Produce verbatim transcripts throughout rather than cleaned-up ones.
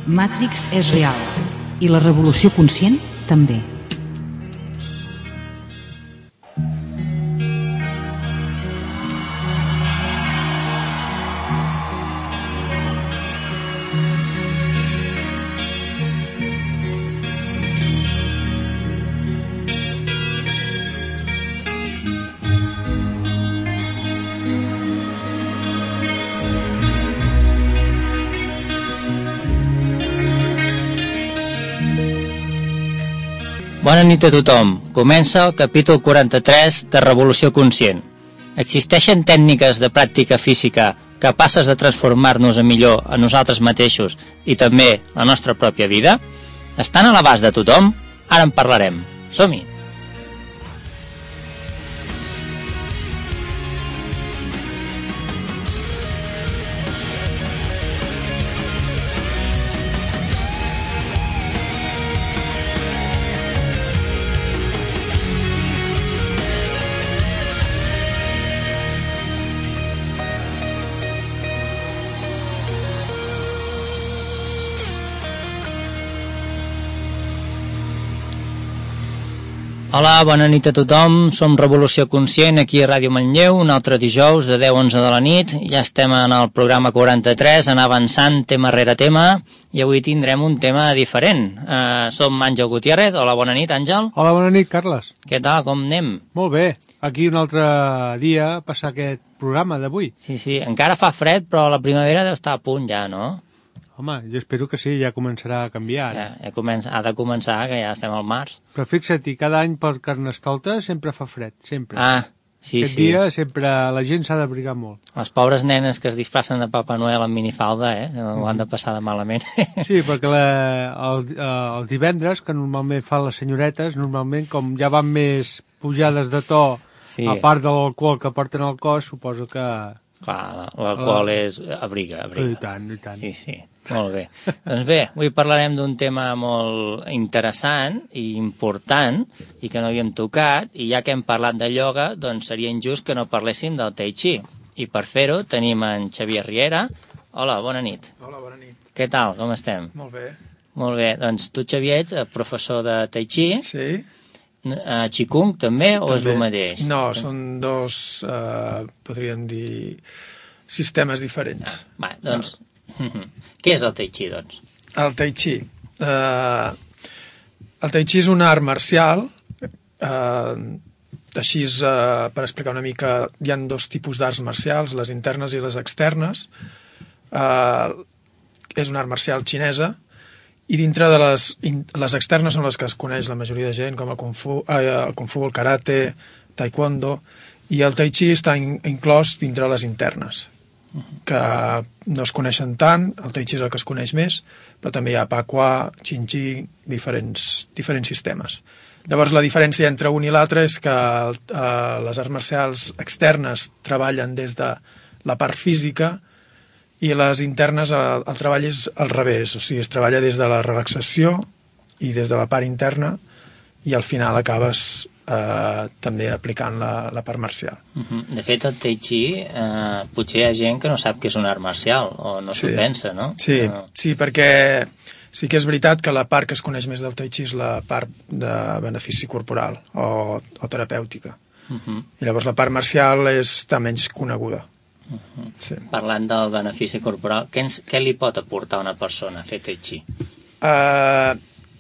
Matrix és real i la revolució conscient també. Bona nit a tothom. Comença el capítol quaranta-tres de Revolució Conscient. Existeixen tècniques de pràctica física capaces de transformar-nos a millor a nosaltres mateixos i també la nostra pròpia vida? Estan a l'abast de tothom? Ara en parlarem. Som-hi! Hola, bona nit a tothom. Som Revolució Conscient aquí a Ràdio Manlleu, un altre dijous de deu a onze de la nit. Ja estem en el programa quaranta-tres, anar avançant tema rere tema, i avui tindrem un tema diferent. Uh, som Àngel Gutiérrez. Hola, bona nit, Àngel. Hola, bona nit, Carles. Què tal, com anem? Molt bé. Aquí un altre dia a passar aquest programa d'avui. Sí, sí, encara fa fred, però la primavera deu estar a punt ja, no? Home, jo espero que sí, ja començarà a canviar. Ja, ja comença, ha de començar, que ja estem al març. Però fixa't-hi, cada any per Carnestoltes sempre fa fred, sempre. Ah, sí, Aquest sí. dia sempre la gent s'ha d'abrigar molt. Les pobres nenes que es disfressen de Papa Noel amb minifalda, eh? Ho han de passar de malament. Sí, perquè la, el, el divendres, que normalment fan les senyoretes, normalment com ja van més pujades de to, sí. A part de l'alcohol que porten al cos, suposo que... Clar, l'alcohol és... abriga, abriga. I tant, i tant. Sí, sí, molt bé. Doncs bé, avui parlarem d'un tema molt interessant i important i que no havíem tocat, i ja que hem parlat de ioga, doncs seria injust que no parléssim del Tai Chi. I per fer-ho tenim en Xavier Riera. Hola, bona nit. Hola, bona nit. Què tal, com estem? Molt bé. Molt bé, doncs tu, Xavier, ets professor de Tai Chi. Sí. Uh, Qigong també, o també. És el mateix? No, són dos, uh, podríem dir, sistemes diferents. Ah, va, doncs, no. Què és el Tai Chi, doncs? El Tai Chi. Uh, el Tai Chi és un art marcial, uh, així és, uh, per explicar una mica, hi ha dos tipus d'arts marcials, les internes i les externes. Uh, és una art marcial xinesa, i dintre de les, les externes són les que es coneix la majoria de gent, com el Kung Fu, eh, el, Kung Fu, el Karate, Taekwondo, i el Tai Chi està in, inclòs dintre les internes, que no es coneixen tant, el Tai Chi és el que es coneix més, però també hi ha Pa Qua, Chin Chi, diferents, diferents sistemes. Llavors la diferència entre un i l'altre és que eh, les arts marcials externes treballen des de la part física, i les internes el, el treball és al revés, o sigui, es treballa des de la relaxació i des de la part interna, i al final acabes eh, també aplicant la, la part marcial. Uh-huh. De fet, el Tai Chi, eh, potser hi ha gent que no sap que és un art marcial, o no s'ho sí. pensa, no? Sí, no. sí, perquè sí que és veritat que la part que es coneix més del Tai Chi és la part de benefici corporal o, o terapèutica. Uh-huh. I llavors la part marcial està menys coneguda. Uh-huh. Sí. Parlant del benefici corporal, què, ens, què li pot aportar a una persona fer Tai Chi? Uh,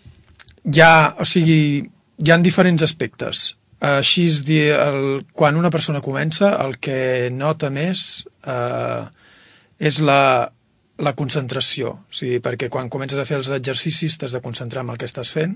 hi ha, o sigui, hi ha diferents aspectes. Uh, així és dir, el, quan una persona comença, el que nota més uh, és la, la concentració. O sigui, perquè quan comences a fer els exercicis t'has de concentrar en el que estàs fent,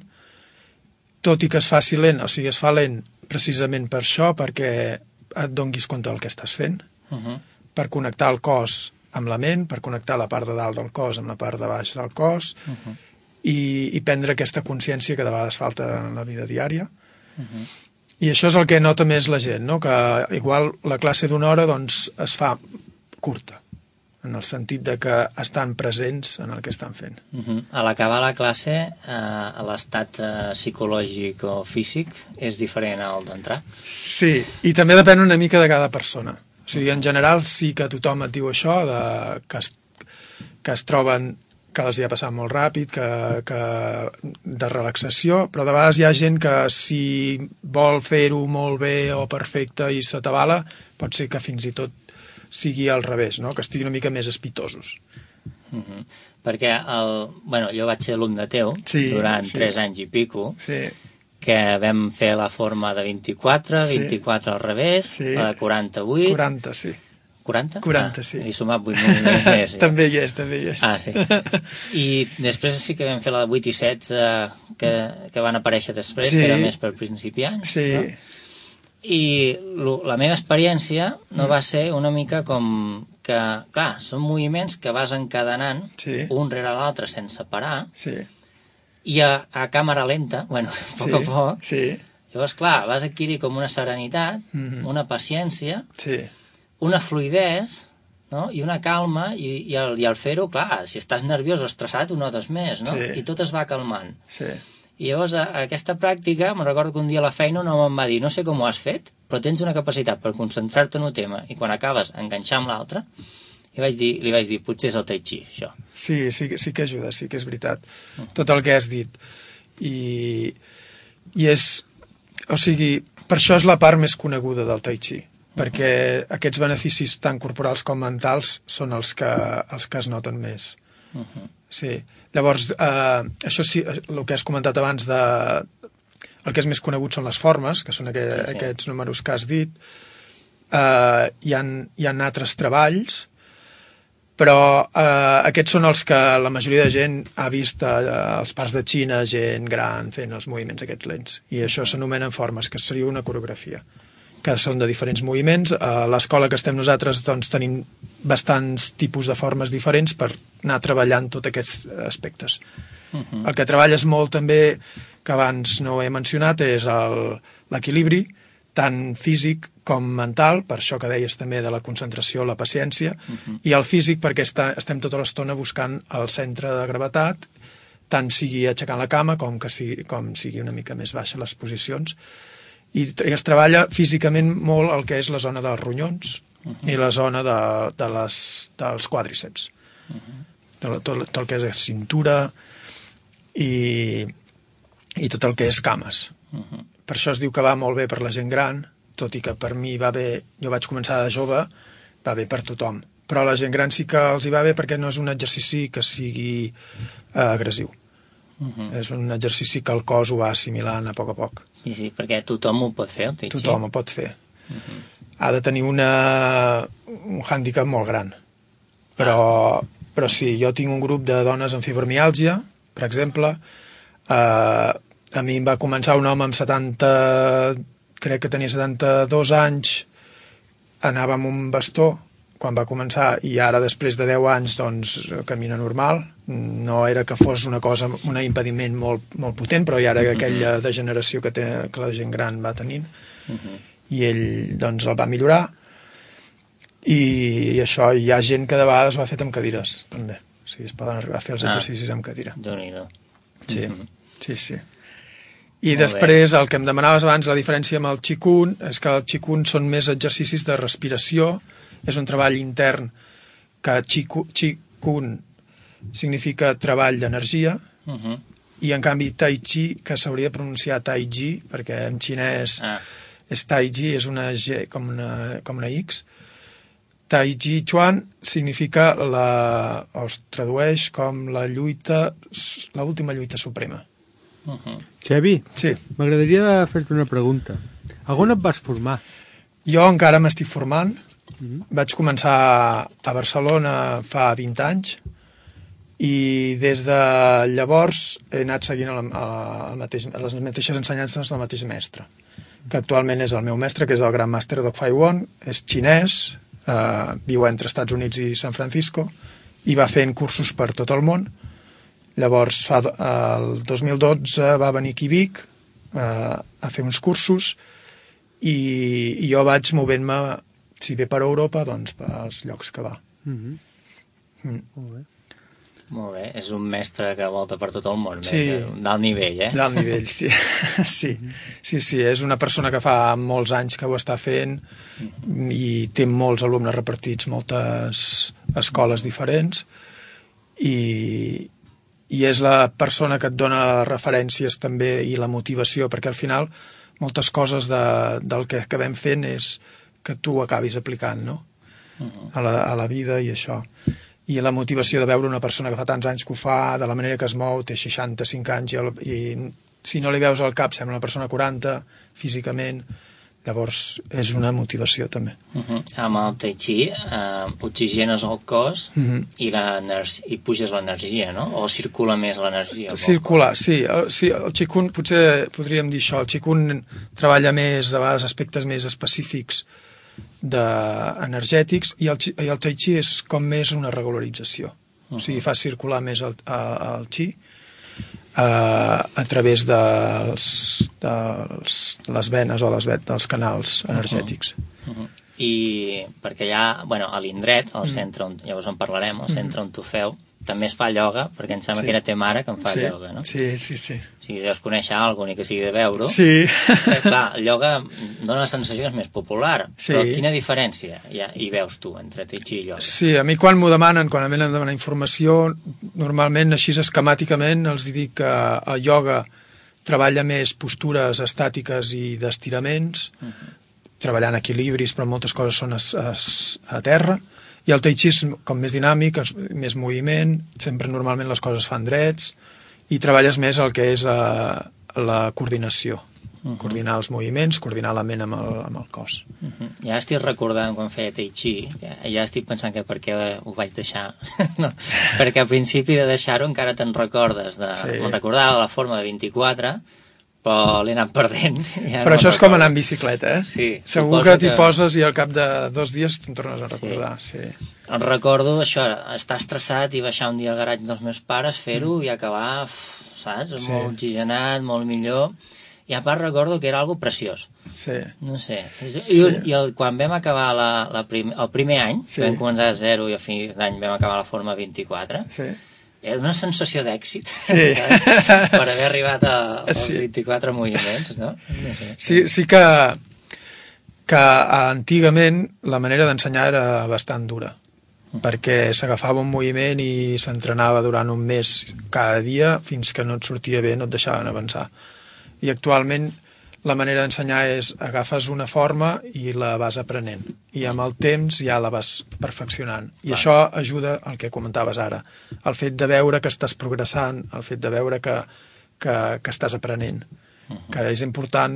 tot i que es faci lent, o sigui, es fa lent precisament per això, perquè et donguis compte del que estàs fent. Uh-huh. Per connectar el cos amb la ment, per connectar la part de dalt del cos amb la part de baix del cos, uh-huh. i, i prendre aquesta consciència que de vegades falta en la vida diària. Uh-huh. I això és el que nota més la gent, no? Que igual la classe d'una hora doncs, es fa curta, en el sentit de que estan presents en el que estan fent. Uh-huh. A l'acabar la classe, eh, l'estat eh, psicològic o físic és diferent al d'entrar? Sí, i també depèn una mica de cada persona. O sigui, en general sí que tothom et diu això, de, que, es, que es troben que els hi ha passat molt ràpid, que, que de relaxació, però de vegades hi ha gent que si vol fer-ho molt bé o perfecte i s'atabala, pot ser que fins i tot sigui al revés, no? Que estiguin una mica més espitosos. Mm-hmm. Perquè el, bueno, jo vaig ser alumne teu sí, durant sí. tres anys i pico, sí. que vam fer la forma de vint-i-quatre, sí. vint-i-quatre al revés, sí. la de quaranta-vuit... quaranta, sí. quaranta? quaranta, ah, sí. He sumat vuit minuts més. Ja. També hi és, també hi és. Ah, sí. I després sí que vam fer la de vuit i setze, que, que van aparèixer després, sí. que era més per principiants. Sí. No? I lo, la meva experiència no mm. va ser una mica com que, clar, són moviments que vas encadenant sí. un rere l'altre sense parar, sí. i a, a càmera lenta, bueno, a poc sí. a poc, sí. llavors, clar, vas adquirir com una serenitat, mm-hmm. una paciència, sí. una fluïdesa, no? I una calma, i, i, al, i al fer-ho, clar, si estàs nerviós o estressat ho notes més, no? Sí. I tot es va calmant. Sí. I llavors, a, a aquesta pràctica, me'n recordo que un dia a la feina un home em va dir, no sé com ho has fet, però tens una capacitat per concentrar-te en un tema, i quan acabes, enganxar amb l'altre, i vaig dir, li vaig dir, potser és el tai chi, això. Sí, sí, sí que ajuda, sí que és veritat. Uh-huh. Tot el que has dit. I, I és... O sigui, per això és la part més coneguda del tai chi, perquè aquests beneficis tant corporals com mentals són els que, els que es noten més. Uh-huh. Sí. Llavors, eh, això sí, el que has comentat abans de... El que és més conegut són les formes, que són aqu sí, sí. aquests números que has dit. Eh, hi, ha, hi ha altres treballs, però eh, aquests són els que la majoria de gent ha vist eh, als parcs de Xina, gent gran fent els moviments aquests lents. I això s'anomenen formes, que seria una coreografia, que són de diferents moviments. A l'escola que estem nosaltres doncs, tenim bastants tipus de formes diferents per anar treballant tots aquests aspectes. Uh-huh. El que treballes molt també, que abans no ho he mencionat, és l'equilibri, tant físic com mental, per això que deies també de la concentració, la paciència, uh-huh. i el físic perquè està, estem tota l'estona buscant el centre de gravetat, tant sigui aixecant la cama com que sigui, com sigui una mica més baixa les posicions. I es treballa físicament molt el que és la zona dels ronyons uh-huh. i la zona de, de les, dels quàdriceps. Uh-huh. Tot, tot, tot el que és cintura i, i tot el que és cames. Uh-huh. Per això es diu que va molt bé per la gent gran, tot i que per mi va bé, jo vaig començar de jove, va bé per tothom. Però a la gent gran sí que els hi va bé perquè no és un exercici que sigui eh, agressiu. Uh-huh. És un exercici que el cos ho va assimilant a poc a poc. I sí, perquè tothom ho pot fer, el tai chi. Tothom ho pot fer. Uh-huh. Ha de tenir una, un hàndicap molt gran. Però, ah. però sí, jo tinc un grup de dones amb fibromiàlgia, per exemple. Eh, a mi em va començar un home amb setanta, crec que tenia setanta-dos anys, anava amb un bastó quan va començar, i ara després de deu anys doncs camina normal. No era que fos una cosa, un impediment molt, molt potent, però ja era aquella degeneració que, té, que la gent gran va tenint. Uh-huh. I ell doncs el va millorar, i, i això hi ha gent que de vegades ho ha fet amb cadires també, o sigui, es poden arribar a fer els exercicis ah, amb cadira. Déu-n'hi-do. Sí, uh-huh. sí, sí. I molt després, bé. El que em demanaves abans, la diferència amb el Qigong, és que el Qigong són més exercicis de respiració, és un treball intern, que Qigong significa treball d'energia, uh-huh. i en canvi Tai Chi, que s'hauria de pronunciar Tai Chi, perquè en xinès ah. és Tai Chi, és una G com una, com una X. Tai Chi Chuan significa, la, o es tradueix com la lluita, l'última lluita suprema. Uh-huh. Xevi, sí. M'agradaria fer-te una pregunta. A on et vas formar? Jo encara m'estic formant. Uh-huh. Vaig començar a Barcelona fa vint anys i des de llavors he anat seguint el, el mateix, les mateixes ensenyances del mateix mestre, que actualment és el meu mestre, que és el Gran Master Doc Fai Won, és xinès, eh, viu entre Estats Units i San Francisco, i va fent cursos per tot el món. Llavors, fa, el dos mil dotze va venir aquí a Vic eh, a fer uns cursos i, i jo vaig movent-me, si bé per Europa, doncs pels llocs que va. Mm-hmm. Mm. Molt bé. Molt bé, és un mestre que volta per tot el món, sí. d'alt nivell, eh? D'alt nivell, sí. sí. sí, sí, és una persona que fa molts anys que ho està fent i té molts alumnes repartits, moltes escoles diferents. i, i és la persona que et dona les referències també i la motivació, perquè al final moltes coses de, del que acabem fent és que tu ho acabis aplicant, no? Uh-huh. a, la, a la vida i això. I la motivació de veure una persona que fa tants anys que ho fa, de la manera que es mou, té seixanta-cinc anys i, el, i si no li veus al cap sembla una persona quaranta físicament, llavors és una motivació també. Uh-huh. Amb el Tai Chi eh, oxigenes el cos uh-huh. i, i puges l'energia, no? O circula més l'energia? Circular, sí. El, sí. El Qigong, potser podríem dir això, el Qigong treballa més, de vegades, aspectes més específics de, energètics i el, i el Tai Chi és com més una regularització. Uh-huh. O sigui, fa circular més el, el Qi Uh, a través dels, dels, de les venes o dels, dels canals energètics. Uh-huh. Uh-huh. I perquè allà, bueno, a l'indret, al centre on, llavors en parlarem, al centre on tu feu, també es fa ioga, perquè em sembla sí. que era ta mare que en fa sí. ioga, no? Sí, sí, sí. O sigui, deus conèixer alguna ni que sigui de veure-ho. Sí. Eh, clar, el ioga dona la sensació que és més popular, sí. però quina diferència hi, ha, hi veus tu entre Tai Chi i ioga? Sí, a mi quan m'ho demanen, quan em venen a demanar informació, normalment així esquemàticament els dic que el ioga treballa més postures estàtiques i d'estiraments, uh-huh. treballant equilibris, però moltes coses són a, a, a terra, i el Tai Chi és com més dinàmic, més moviment, sempre normalment les coses fan drets, i treballes més el que és la, la coordinació, uh-huh. coordinar els moviments, coordinar la ment amb el, amb el cos. Uh-huh. Ja estic recordant quan feia Tai Chi, ja estic pensant que per què ho vaig deixar, no, perquè al principi de deixar-ho encara te'n recordes, de, sí. me'n recordava la forma de vint-i-quatre, però l'he anat perdent. Ja però no això és com anar en bicicleta, eh? Sí, segur que t'hi que... poses i al cap de dos dies te'n tornes a recordar. Sí. Sí. Em recordo això, estar estressat i baixar un dia al garatge dels meus pares, fer-ho mm. i acabar, uf, saps? Sí. Molt oxigenat, molt millor. I a part recordo que era algo preciós. Sí. No sé. I, sí. i el, quan vam acabar la, la prim, el primer any, sí. vam començar a zero i a fi d'any vam acabar la forma vint-i-quatre, sí. era una sensació d'èxit sí. per haver arribat a, als sí. vint-i-quatre moviments, no? no sé. Sí, sí que, que antigament la manera d'ensenyar era bastant dura, mm. perquè s'agafava un moviment i s'entrenava durant un mes cada dia fins que no et sortia bé, no et deixaven avançar. I actualment la manera d'ensenyar és agafes una forma i la vas aprenent i amb el temps ja la vas perfeccionant i Clar. Això ajuda al que comentaves ara, el fet de veure que estàs progressant, el fet de veure que, que, que estàs aprenent, uh-huh. que és important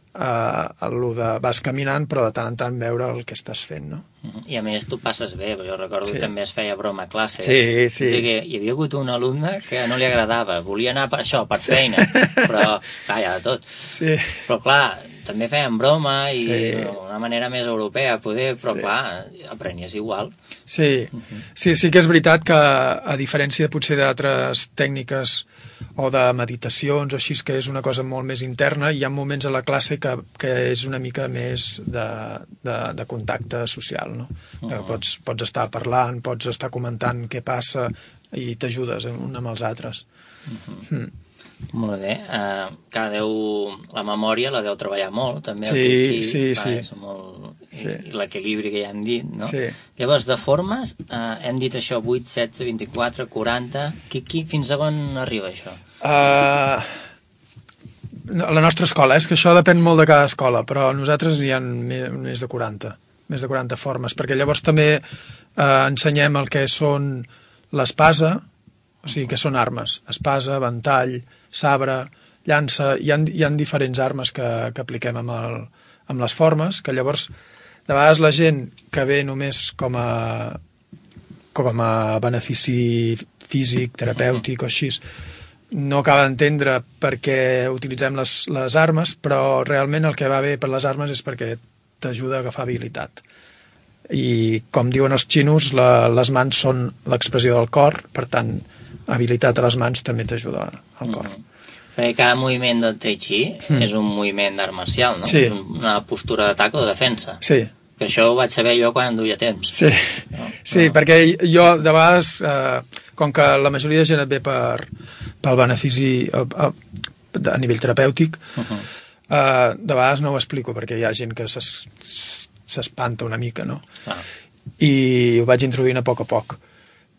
eh, el de vas caminant però de tant en tant veure el que estàs fent, no? Uh-huh. I a més tu passes bé, jo recordo sí. que també es feia broma a classe. Sí, sí. Que hi havia hagut un alumne que no li agradava, volia anar per això, per sí. feina, però clar, hi ha de tot. Sí. Però clar, també feien broma i sí. d'una manera més europea, poder, però sí. clar, aprenies igual. Sí. Uh-huh. sí, sí que és veritat que a diferència potser d'altres tècniques o de meditacions o així, que és una cosa molt més interna, hi ha moments a la classe que, que és una mica més de, de, de contacte social, no? Uh-huh. Que pots, pots estar parlant, pots estar comentant què passa i t'ajudes un amb els altres. Uh-huh. Mm. Molt bé. Uh, que deu, la memòria la deu treballar molt, també. Sí, el Tai Chi, sí, clar, sí. És molt... sí. I l'equilibri que ja hem dit, no? Sí. Llavors, de formes, uh, hem dit això, vuit, setze, vint-i-quatre, quaranta... Qui, qui, fins a on arriba això? Uh, la nostra escola, és que això depèn molt de cada escola, però nosaltres hi ha més, més de quaranta, més de quaranta formes, perquè llavors també uh, ensenyem el que són l'espasa, o sigui, que són armes, espasa, ventall, sabre, llança, hi ha, hi ha diferents armes que, que apliquem amb, el, amb les formes, que llavors de vegades la gent que ve només com a, com a benefici físic, terapèutic o així, no acaba d'entendre per què utilitzem les, les armes, però realment el que va bé per les armes és perquè t'ajuda a agafar habilitat. I com diuen els xinos, la, les mans són l'expressió del cor, per tant, habilitat a les mans també t'ajuda al cor. Mm-hmm. Perquè cada moviment del Tai Chi mm. és un moviment d'art marcial, no? Sí. És una postura d'atac o de defensa. Sí. Que això ho vaig saber jo quan em duia temps. Sí, no? sí no. Perquè jo de vegades, eh, com que la majoria de gent et ve per, pel benefici a, a, a nivell terapèutic, uh-huh. eh, de vegades no ho explico perquè hi ha gent que s'espanta una mica, no? Ah. I ho vaig introduint a poc a poc.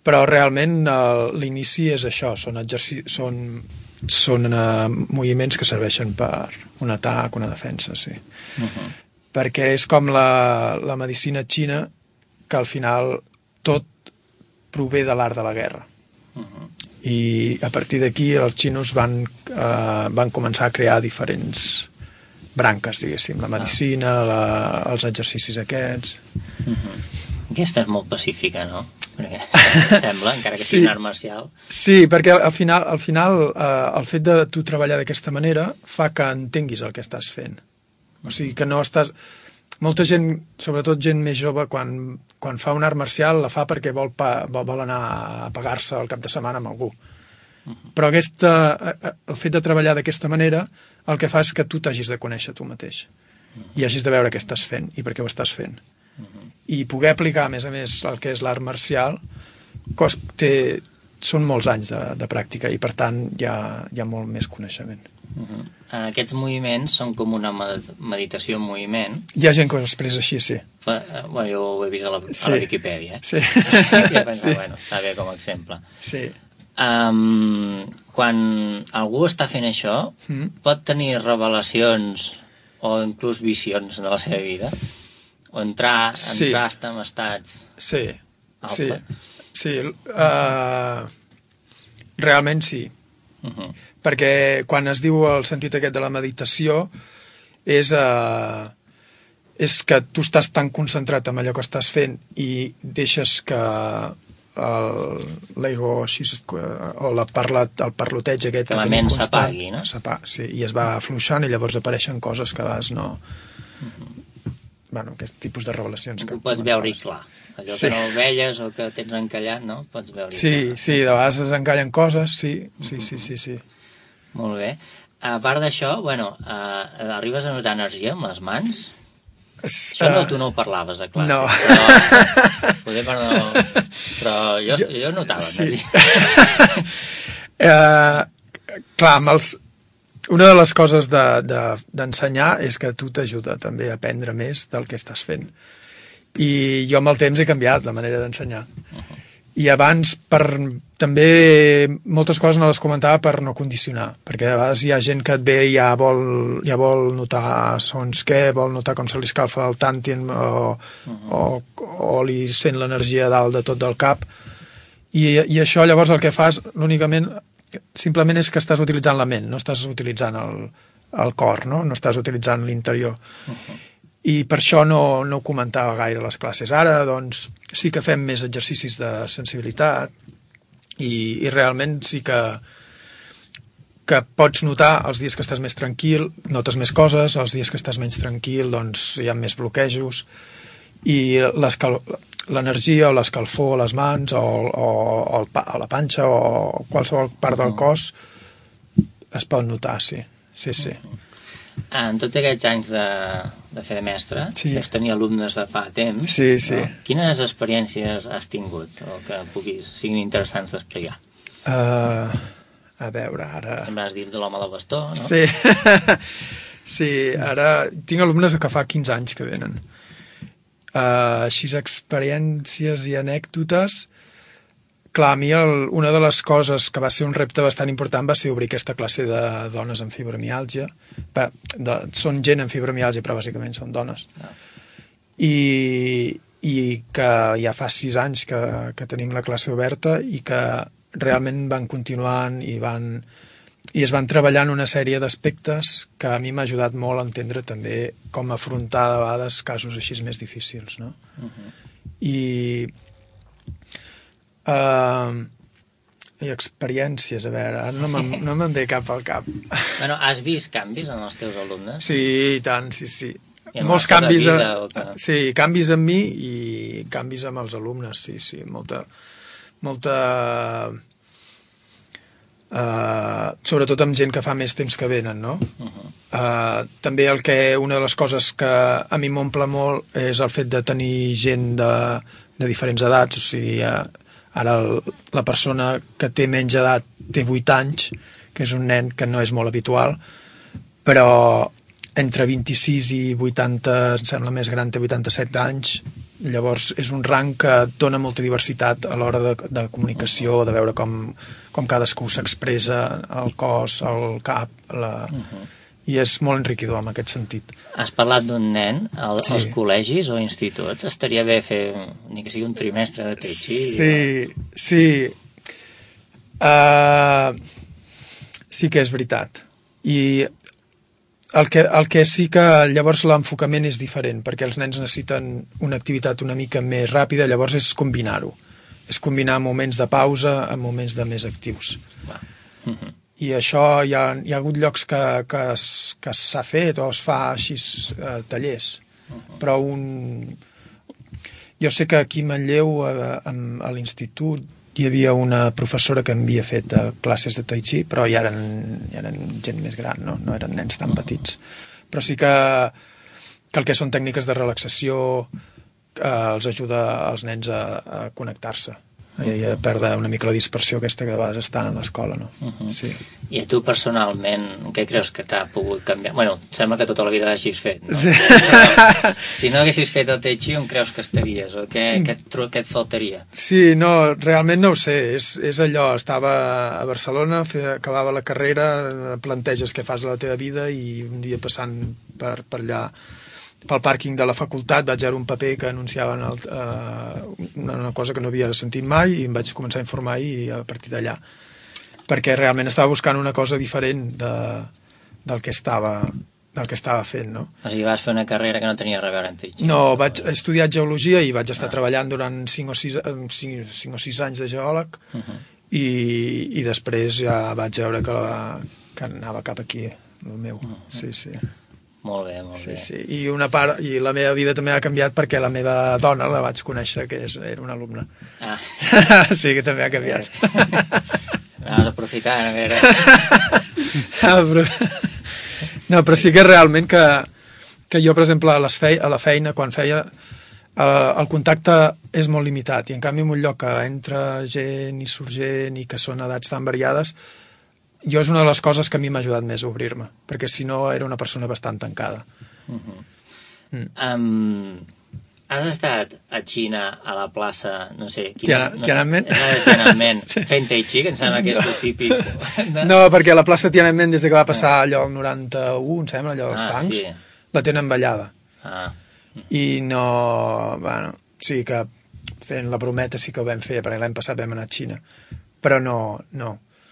però realment l'inici és això, són, exercici, són, són uh, moviments que serveixen per un atac, una defensa, sí. Uh-huh. Perquè és com la, la medicina xina, que al final tot prové de l'art de la guerra. Uh-huh. I a partir d'aquí els xinos van, uh, van començar a crear diferents branques, diguéssim, la medicina, la, els exercicis aquests. Uh-huh. Aquesta és molt pacífica, no? Perquè sembla, encara que sí, sigui un art marcial. Sí, perquè al final, al final eh, el fet de tu treballar d'aquesta manera fa que entenguis el que estàs fent. O sigui, que no estàs... Molta gent, sobretot gent més jove, quan, quan fa un art marcial la fa perquè vol, pa, vol anar a pagar-se el cap de setmana amb algú. Uh-huh. Però aquesta, el fet de treballar d'aquesta manera el que fa és que tu t'hagis de conèixer tu mateix. Uh-huh. I hagis de veure què estàs fent i per què ho estàs fent. Uh-huh. I poder aplicar, a més a més, el que és l'art marcial cos, té, són molts anys de, de pràctica i, per tant, hi ha, hi ha molt més coneixement. Uh-huh. Aquests moviments són com una meditació en moviment. Hi ha gent que ho expressa així, sí. Fa, bueno, jo ho he vist a la, sí. a la Viquipèdia. Eh? Sí. I he pensat, sí. bueno, està bé com a exemple. Sí. Um, quan algú està fent això, mm. pot tenir revelacions o inclús visions de la seva vida? O entrar, sí. entrar en estats sí. alfa? Sí, sí. Uh, realment sí. Uh-huh. Perquè quan es diu el sentit aquest de la meditació és, uh, és que tu estàs tan concentrat en allò que estàs fent i deixes que l'ego o la parla, el parloteig aquest que la ment s'apagui, no? Sí, i es va afluixant i llavors apareixen coses que a vegades no... Uh-huh. Bueno, aquest tipus de revelacions que... Tu pots veure-hi clar. Allò sí. que no veies o que tens encallat, no? Pots veure-hi sí, clar. Sí, sí, de vegades es encallen coses, sí, sí, uh-huh. sí, sí, sí. Molt bé. A part d'això, bueno, uh, arribes a notar energia amb les mans? Això no, tu no ho parlaves a classe. No. Però, poder, però, no, però jo, jo, jo notava sí. energia. uh, clar, amb els... Una de les coses d'ensenyar de, de, és que tu t'ajuda també a aprendre més del que estàs fent. I jo amb el temps he canviat la manera d'ensenyar. Uh-huh. I abans, per, també moltes coses no les comentava per no condicionar, perquè a vegades hi ha gent que et ve i ja vol, ja vol notar segons què, vol notar com se li escalfa el tàntin o, uh-huh. o, o li sent l'energia dalt de tot del cap. I, i això llavors el que fas, l'únicament... simplement és que estàs utilitzant la ment, no estàs utilitzant el, el cor, no? No estàs utilitzant l'interior. Uh-huh. I per això no, no ho comentava gaire a les classes. Ara, doncs, sí que fem més exercicis de sensibilitat i, i realment sí que, que pots notar els dies que estàs més tranquil, notes més coses, els dies que estàs menys tranquil, doncs hi ha més bloquejos i l'energia o l'escalfor a les mans o, o, o, el, o la panxa o qualsevol part del cos es pot notar, sí. sí, sí. En tots aquests anys de, de fer de mestre, sí. Deus tenir alumnes de fa temps. Sí, sí. No? Quines experiències has tingut o que puguis, siguin interessants d'explicar? Uh, a veure, ara... Sempre has dit de l'home del bastó, no? Sí. sí, ara tinc alumnes que fa quinze anys que venen. Uh, així experiències i anècdotes. Clar, a mi el, una de les coses que va ser un repte bastant important va ser obrir aquesta classe de dones amb fibromiàlgia. De, de, són gent amb fibromiàlgia, però bàsicament són dones. Ah. I, i que ja fa sis anys que, que tenim la classe oberta i que realment van continuant i van... i es van treballant una sèrie d'aspectes que a mi m'ha ajudat molt a entendre també com afrontar de vegades casos així més difícils, no? Uh-huh. I, uh, i experiències, a veure, no me'n no me'n ve cap al cap. Bueno, has vist canvis en els teus alumnes? Sí, i tant, sí, sí. I en molts la seva canvis, vida, a, o que... sí, canvis en mi i canvis amb els alumnes, sí, sí, molta... molta Uh, sobretot amb gent que fa més temps que venen, no? Uh-huh. Uh, també el que una de les coses que a mi m'omple molt és el fet de tenir gent de, de diferents edats, o sigui, uh, ara el, la persona que té menys edat té vuit anys, que és un nen que no és molt habitual, però entre vint-i-sis i vuitanta, em sembla més gran, té vuitanta-set anys, Llavors és un rang que dona molta diversitat a l'hora de, de comunicació, de veure com, com cadascú s'expressa, el cos, el cap, la... Uh-huh. I és molt enriquidor en aquest sentit. Has parlat d'un nen al, Sí. als col·legis o instituts. Estaria bé fer ni que sigui un trimestre de Tai Chi. Sí, sí. Uh, sí que és veritat. I el que, el que sí que llavors l'enfocament és diferent, perquè els nens necessiten una activitat una mica més ràpida, llavors és combinar-ho. És combinar moments de pausa amb moments de més actius. Va. Uh-huh. I això hi ha, hi ha hagut llocs que, que, es- que s'ha fet o es fa així eh, tallers. Uh-huh. Però un... Jo sé que aquí a Manlleu, a, a l'institut, hi havia una professora que havia fet eh, classes de Tai Chi, però ja eren, ja eren gent més gran, no? No eren nens tan petits. Però sí que, que el que són tècniques de relaxació eh, els ajuda als nens a, a connectar-se i a perdre una mica la dispersió aquesta que de vegades estan a l'escola, no? Uh-huh. Sí. I a tu personalment, què creus que t'ha pogut canviar? Bueno, sembla que tota la vida l'hagis fet, no? Sí. Però, si no haguessis fet el Tai Chi, on creus que estaries? O què, què, et, tro- què et faltaria? Sí, no, realment no ho sé, és, és allò, estava a Barcelona, feia, acabava la carrera, planteges què fas a la teva vida i un dia passant per, per allà, pel pàrquing de la facultat, vaig veure un paper que anunciaven el, uh, una, una cosa que no havia sentit mai i em vaig començar a informar i a partir d'allà, perquè realment estava buscant una cosa diferent de, del que estava del que estava fent, no? O sigui, vas fer una carrera que no tenia res a veure amb Tai Chi. No, vaig estudiar geologia i vaig estar ah. treballant durant cinc o sis, cinc o sis anys de geòleg uh-huh. i, i després ja vaig veure que, la, que anava cap aquí, el meu. Uh-huh. Sí, sí. Molt bé, molt sí, bé. Sí. I una part, i la meva vida també ha canviat perquè la meva dona la vaig conèixer, que és, era una alumna. Ah. Sí, que també ha canviat. Anaves aprofitant, a veure... Ah, però... No, però sí que realment que, que jo, per exemple, a, les fei a la feina, quan feia, el, el contacte és molt limitat, i en canvi en un lloc que entra gent i surt gent i que són edats tan variades, jo és una de les coses que a mi m'ha ajudat més a obrir-me, perquè si no era una persona bastant tancada. Uh-huh. Mm. Um, has estat a Xina, a la plaça, no sé... Tiana, no Tiananmen? Sé, Tiananmen, Sí. Fent Tai Chi, que em sembla que és el típic... De... No, perquè la plaça Tiananmen, des que va passar allò el noranta-u, em sembla, allò dels ah, tancs, sí. la tenen ballada. Ah. I no... Bueno, sí que fent la brometa sí que ho vam fer, perquè l'any passat vam anar a Xina. Però no, no.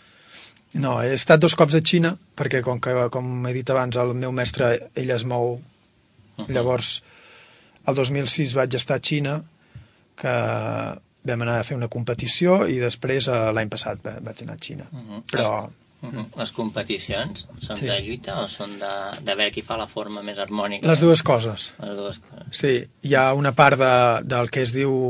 No, he estat dos cops a Xina, perquè com, que, com he dit abans, el meu mestre, ell es mou. Uh-huh. Llavors, el dos mil sis vaig estar a Xina, que vam anar a fer una competició, i després l'any passat vaig anar a Xina. Uh-huh. Però... Uh-huh. Les competicions són sí. de lluita o són de, de veure qui fa la forma més harmònica? Les dues coses. Les dues coses. Sí, hi ha una part de, del que es diu...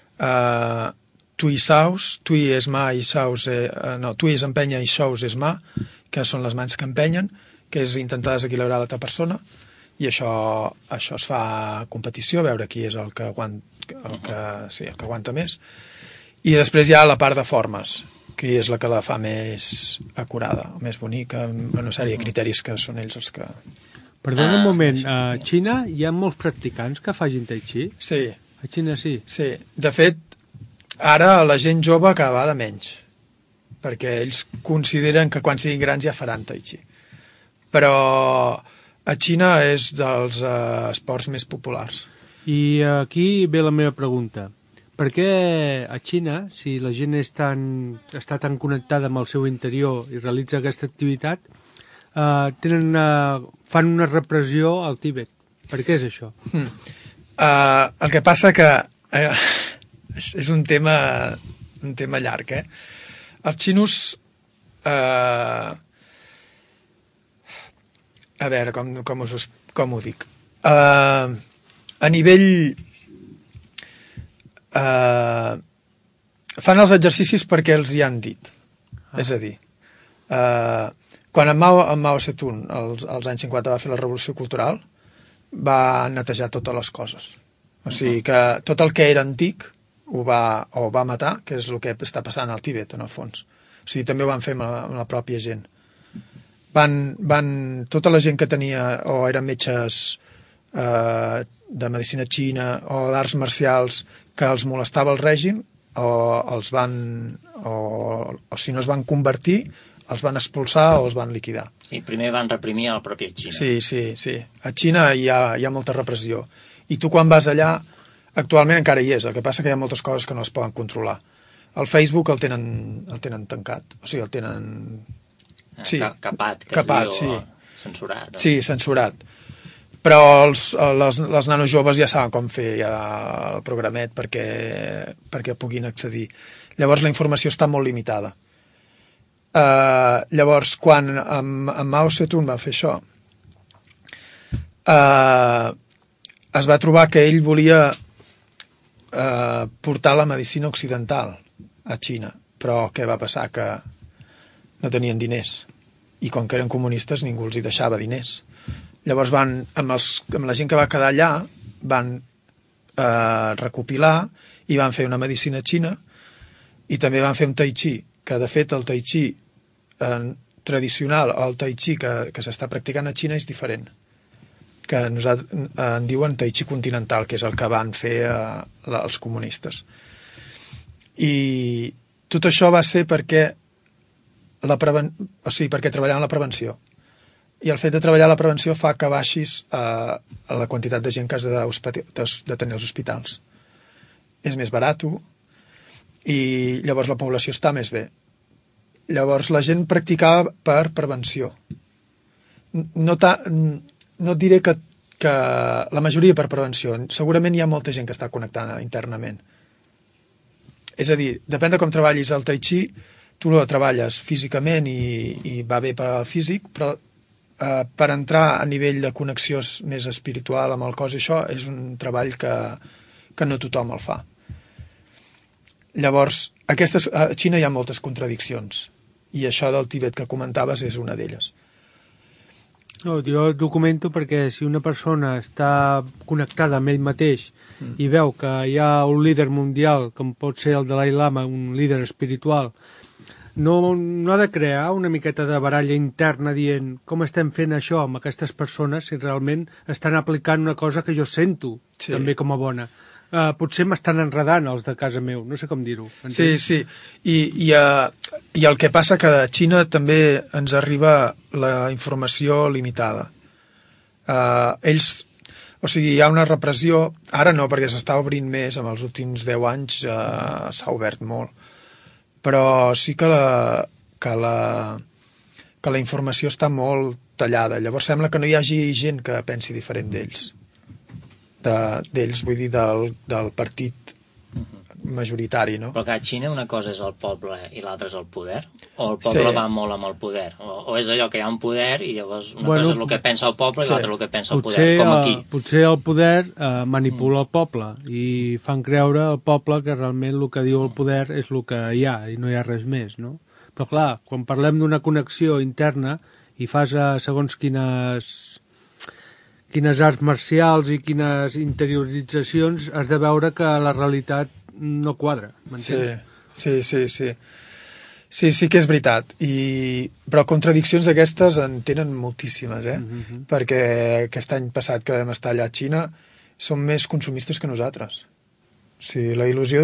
Uh, Tui saus, tui és mà i saus, eh, no, tui és empenya i saus és mà, que són les mans que empenyen, que és intentar desequilibrar l'altra persona, i això, això es fa a competició, veure qui és el que, aguant, el que, sí, el que aguanta més. I després hi ha la part de formes, que és la que la fa més acurada, més bonica, amb una sèrie de criteris que són ells els que... Perdona ah, un moment, a Xina hi ha molts practicants que facin Tai Chi? Sí. A Xina sí? Sí, de fet, ara la gent jove cada vegada menys, perquè ells consideren que quan siguin grans ja faran Tai Chi. Però a Xina és dels eh, esports més populars. I aquí ve la meva pregunta. Per què a Xina, si la gent és tan, està tan connectada amb el seu interior i realitza aquesta activitat, eh, tenen una, fan una repressió al Tíbet? Per què és això? Hmm. Uh, el que passa que... Eh, és un tema, un tema llarg, eh? Els xinos... Eh, a veure, com, com, us, com ho dic? Eh, a nivell... Eh, fan els exercicis perquè els hi han dit. Ah. És a dir, eh, quan en Mao, en Mao Zedong, als, als anys cinquanta, va fer la revolució cultural, va netejar totes les coses. O sigui que tot el que era antic ho va, o va matar, que és el que està passant al Tíbet, en el fons. O sigui, també ho van fer amb la, amb la pròpia gent. Van, van, tota la gent que tenia, o eren metges eh, de medicina xina o d'arts marcials que els molestava el règim o els van o, o si no es van convertir els van expulsar o els van liquidar. I primer van reprimir a la pròpia Xina. Sí, sí, sí. A Xina hi ha, hi ha molta repressió. I tu quan vas allà, actualment encara hi és, el que passa que hi ha moltes coses que no es poden controlar. El Facebook el tenen, el tenen tancat, o sigui, el tenen... Sí, capat, que capat, es diu, sí. Censurat. No? Sí, censurat. Però els, les, les nanos joves ja saben com fer ja el programet perquè, perquè puguin accedir. Llavors la informació està molt limitada. Uh, llavors, quan amb, amb Mao Zedong va fer això, uh, es va trobar que ell volia uh, portar la medicina occidental a Xina, però què va passar? Que no tenien diners, i com que eren comunistes ningú els hi deixava diners. Llavors van, amb, els, amb la gent que va quedar allà, van uh, recopilar i van fer una medicina xina i també van fer un tai chi, que de fet el tai chi eh, tradicional o el tai chi que, que s'està practicant a Xina és diferent, que nosaltres eh, en diuen tai chi continental, que és el que van fer eh, la, els comunistes. I tot això va ser perquè la preven... o sigui, perquè treballaven la prevenció, i el fet de treballar la prevenció fa que baixis eh, la quantitat de gent que has de, de, de tenir als hospitals. És més barat i llavors la població està més bé. Llavors la gent practicava per prevenció. No, ta, no et diré que, que la majoria per prevenció. Segurament hi ha molta gent que està connectant internament. És a dir, depèn de com treballis el tai chi, tu lo treballes físicament i, i va bé per al físic, però eh, per entrar a nivell de connexió més espiritual amb el cos, això és un treball que, que no tothom el fa. Llavors, aquestes, a Xina hi ha moltes contradiccions i això del Tibet que comentaves és una d'elles. No, jo documento perquè si una persona està connectada amb ell mateix mm. i veu que hi ha un líder mundial, com pot ser el Dalai Lama, un líder espiritual, no, no ha de crear una miqueta de baralla interna dient com estem fent això amb aquestes persones si realment estan aplicant una cosa que jo sento sí. també com a bona. Uh, potser m'estan enredant els de casa meu, no sé com dir-ho. Sí, sí, I, i, uh, i el que passa que a Xina també ens arriba la informació limitada. Uh, ells, o sigui, hi ha una repressió, ara no, perquè s'està obrint més, en els últims deu anys uh, s'ha obert molt, però sí que la, que, la, que la informació està molt tallada, llavors sembla que no hi hagi gent que pensi diferent d'ells. d'ells, vull dir, del, del partit majoritari, no? Però que a Xina una cosa és el poble i l'altra és el poder? O el poble sí. va molt amb el poder? O, o és allò que hi ha un poder i llavors una bueno, cosa és el que pensa el poble sí. i l'altra és el que pensa el potser, poder, com aquí? Uh, potser el poder uh, manipula mm. el poble i fan creure al poble que realment el que diu el poder és el que hi ha i no hi ha res més, no? Però clar, quan parlem d'una connexió interna i fas uh, segons quines... quines arts marcials i quines interioritzacions has de veure que la realitat no quadra, m'entens? Sí, sí, sí, sí. Sí, sí que és veritat. I... Però contradiccions d'aquestes en tenen moltíssimes, eh? Uh-huh. Perquè aquest any passat que vam estar allà a Xina són més consumistes que nosaltres. O sigui, la il·lusió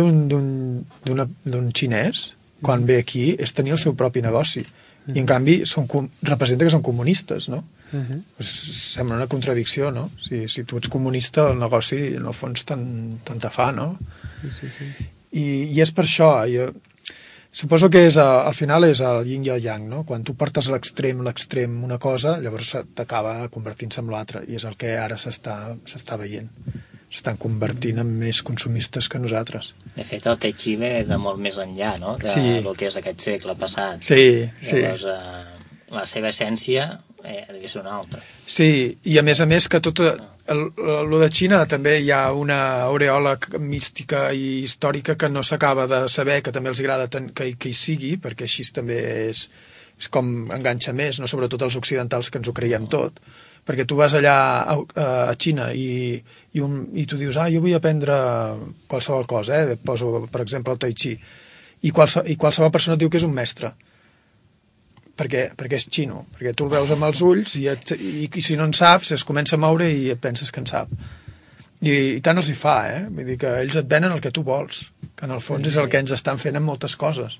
d'un xinès, quan uh-huh. ve aquí, és tenir el seu propi negoci. Uh-huh. I en canvi són, representa que són comunistes, no? Uh-huh. Pues sembla una contradicció, no? Si, si tu ets comunista, el negoci en el fons tant, tant te fa, no? Sí, sí, sí. I, i és per això jo, suposo que és, al final és el yin i el yang, no? Quan tu portes a l'extrem l'extrem una cosa, llavors t'acaba convertint-se en l'altra, i és el que ara s'està veient. S'estan convertint en més consumistes que nosaltres. De fet, el Tai Chi ve de molt més enllà, no? De sí. el que és aquest segle passat. Sí, sí. Llavors, eh, la seva essència eh, devia ser una altra. Sí, i a més a més que tot el, el de Xina també hi ha una aureola mística i històrica que no s'acaba de saber, que també els agrada ten, que, que hi sigui, perquè així també és, és com enganxa més, no? Sobretot els occidentals que ens ho creiem tot. Perquè tu vas allà a, a Xina i, i, un, i tu dius, ah, jo vull aprendre qualsevol cosa, eh? Poso, per exemple, el Tai Chi, i, qualse, i qualsevol persona et diu que és un mestre. perquè, perquè és xino, perquè tu el veus amb els ulls i, et, i, i si no en saps es comença a moure i et penses que en sap. I, i tant els hi fa, eh? Vull dir que ells et venen el que tu vols, que en el fons sí, és el que ens estan fent amb moltes coses.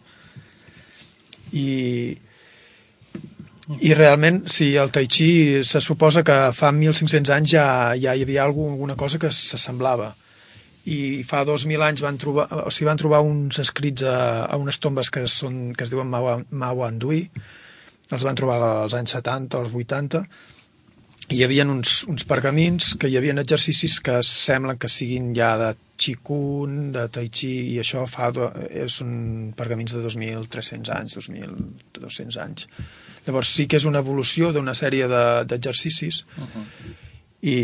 I, i realment, sí, el Tai Chi se suposa que fa mil cinc-cents anys ja, ja hi havia alguna cosa que s'assemblava. I fa dos mil anys van trobar, o sigui, van trobar uns escrits a, a unes tombes que, són, que es diuen Mawandui, els van trobar als anys setanta o als vuitanta, i hi havia uns, uns pergamins que hi havia exercicis que semblen que siguin ja de Qigong, de Tai Chi, i això fa do, són pergamins de dos mil tres-cents anys, dos mil dos-cents anys. Llavors sí que és una evolució d'una sèrie d'exercicis de, uh-huh. i...